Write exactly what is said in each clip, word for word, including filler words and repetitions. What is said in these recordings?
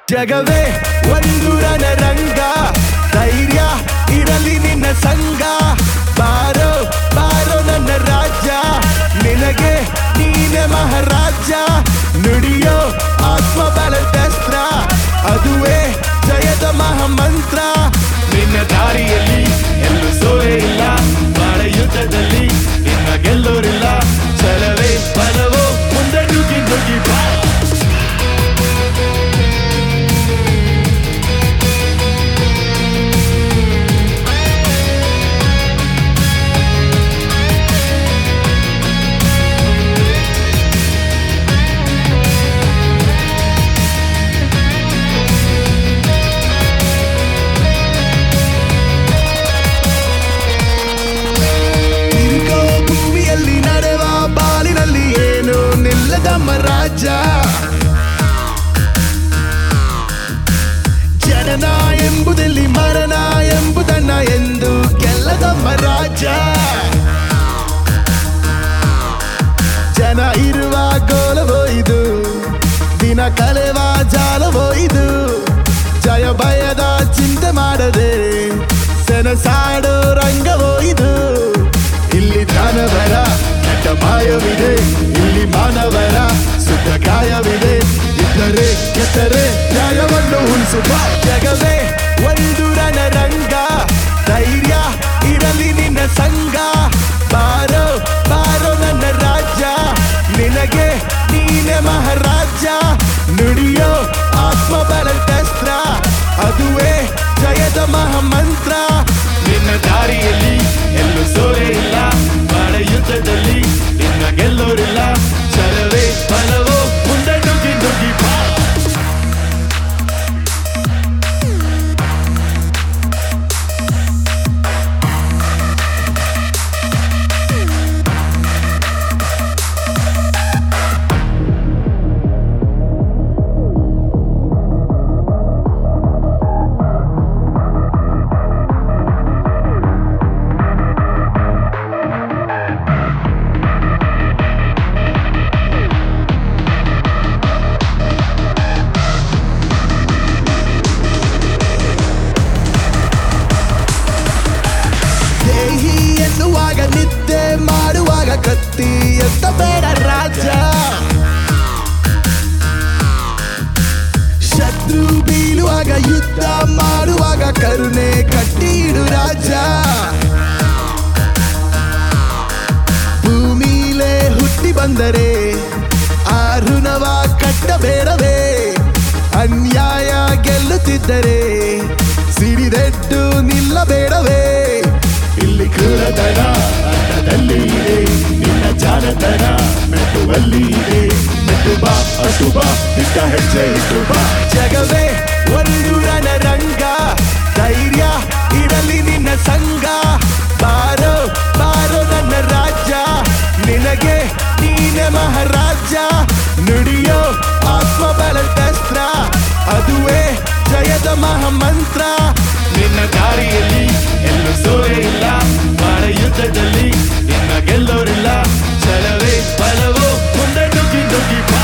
ಜಗವೇ ಒಂದು ರಣರಂಗ, ಧೈರ್ಯ ಇರಲಿ ನಿನ್ನ ಸಂಗ. ಬಾರೋ ಬಾರೋ ನನ್ನ ರಾಜ್ಯ, ನಿನಗೆ ನೀನೆ ಮಹಾರಾಜ. ನುಡಿಯೋ ಆತ್ಮಬಲದಸ್ತ್ರ, ಅದುವೇ ಜಯದ ಮಹಾಮಂತ್ರ. ನಿನ್ನ ದಾರಿಯಲ್ಲಿ ಎಲ್ಲೂ ಸೋರೆ ಇಲ್ಲ, ಬಾಳ ಯುದ್ಧದಲ್ಲಿ ನಿನ್ನ ಗೆಲ್ಲೋರಿಲ್ಲ. ಛಲವೇ ಬಲವೋ ಮುಂದೆ ನುಗ್ಗಿ ನುಗ್ಗಿ ಬಾ. ನಮ್ಮ ರಾಜ ಜನನ ಎಂಬುದಲ್ಲಿ ಮರಣ ಎಂಬುದನ್ನ ಎಂದು ಗೆಲ್ಲದಮ್ಮ ರಾಜ. ಜನ ಇರುವ ಗೋಲವೋ ಇದು, ದಿನ ಕಳೆವ ಜಾಲವೋ ಇದು. ಜಯ ಭಯದ ಚಿಂತೆ ಮಾಡದೆ ಸೆನಸಾಡೋ ರಂಗವೋ ಇದು. ಇಲ್ಲಿ ದಾನವರ ಕೆಟ್ಟ ಮಾಯವಿದೆ, ಇಲ್ಲಿ ಮಾನವರ ಸುತ್ತ ಕಾಯವಿದೆ. ಇದ್ದರೆ ಕೆಟ್ಟರೆ ನ್ಯಾಯವನ್ನು ಉಳಿಸುವ. ಜಗವೇ ಒಂದು ರಣರಂಗ, ಧೈರ್ಯ ಇರಲಿ ನಿನ್ನ ಸಂಗ. ಬಾರೋ ಬಾರೋ ನನ್ನ ರಾಜ್ಯ, ನಿನಗೆ ನೀನೆ ಮಹಾರಾಜ. ನುಡಿಯೋ ಆತ್ಮಬಲದಸ್ತ್ರ, ಅದುವೇ ಜಯದ ಮಹಾಮಂತ್ರ. ನಿನ್ನ ದಾರಿಯಲ್ಲಿ ಎಲ್ಲೂ ಸೋರೆ ಇಲ್ಲ, ಬಾಳ ಯುದ್ಧದಲ್ಲಿ ನಿನ್ನ ಗೆಲ್ಲೋರಿಲ್ಲ. ಛಲವೇ ಬಲವೋ ಮುಂದೆ ನುಗ್ಗಿ ನುಗ್ಗಿ ಬಾ. ಎನ್ನುವಾಗ ನಿದ್ದೆ ಮಾಡುವಾಗ ಕತ್ತಿ ಎತ್ತ ಬೇಡ ರಾಜ. ಶತ್ರು ಬೀಳುವಾಗ ಯುದ್ಧ ಮಾಡುವಾಗ ಕರುಣೆ ಕಟ್ಟಿಡು ರಾಜ. ಭೂಮಿಲೇ ಹುಟ್ಟಿ ಬಂದರೆ ಆ ಋಣವ ಕಟ್ಟಬೇಡವೇ. ಅನ್ಯಾಯ ಗೆಲ್ಲುತ್ತಿದ್ದರೆ ಸಿಡಿದೆದ್ದು ನಿಲ್ಲಬೇಡವೇ. ಇಲ್ಲಿ ಕ್ರೂರತನ ಅನ್ನದಲ್ಲಿ ಇದೆ, ನಿನ್ನ ಜಾಣತನ ಮೆಟ್ಟುವಲ್ಲಿ ಇದೆ. ಮೆಟ್ಟು ಬಾ ಅಷ್ಟು ಬಾ, ಇಷ್ಟ ಹೆಜ್ಜೆ ಇಟ್ಟು ಬಾ. ಜಗವೇ ಒಂದು ರಣರಂಗ, ಧೈರ್ಯ ಇರಲಿ ನಿನ್ನ ಸಂಗ. ಬಾರೋ ಬಾರೋ ನನ್ನ ರಾಜ್ಯ, ನಿನಗೆ ನೀನೆ ಮಹಾರಾಜ. ನುಡಿಯೋ ಆತ್ಮಬಲದಸ್ತ್ರ, ಅದುವೇ ಜಯದ ಮಹಾಮಂತ್ರ. ನಿನ್ನ ದಾರಿಯಲ್ಲಿ ಎಲ್ಲೂ ಸೋರೆ ಇಲ್ಲ, ಬಾಳ ಯುದ್ಧದಲ್ಲಿ ನಿನ್ನ ಗೆಲ್ಲೋರಿಲ್ಲ. ಛಲವೇ ಬಲವೋ ಮುಂದೆ ನುಗ್ಗಿ ನುಗ್ಗಿ ಬಾ.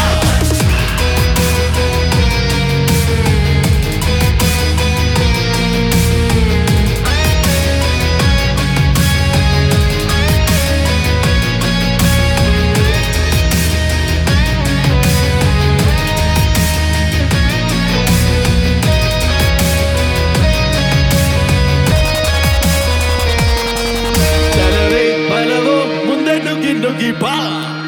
ನುಗ್ಗಿ ನುಗ್ಗಿ ಬಾ.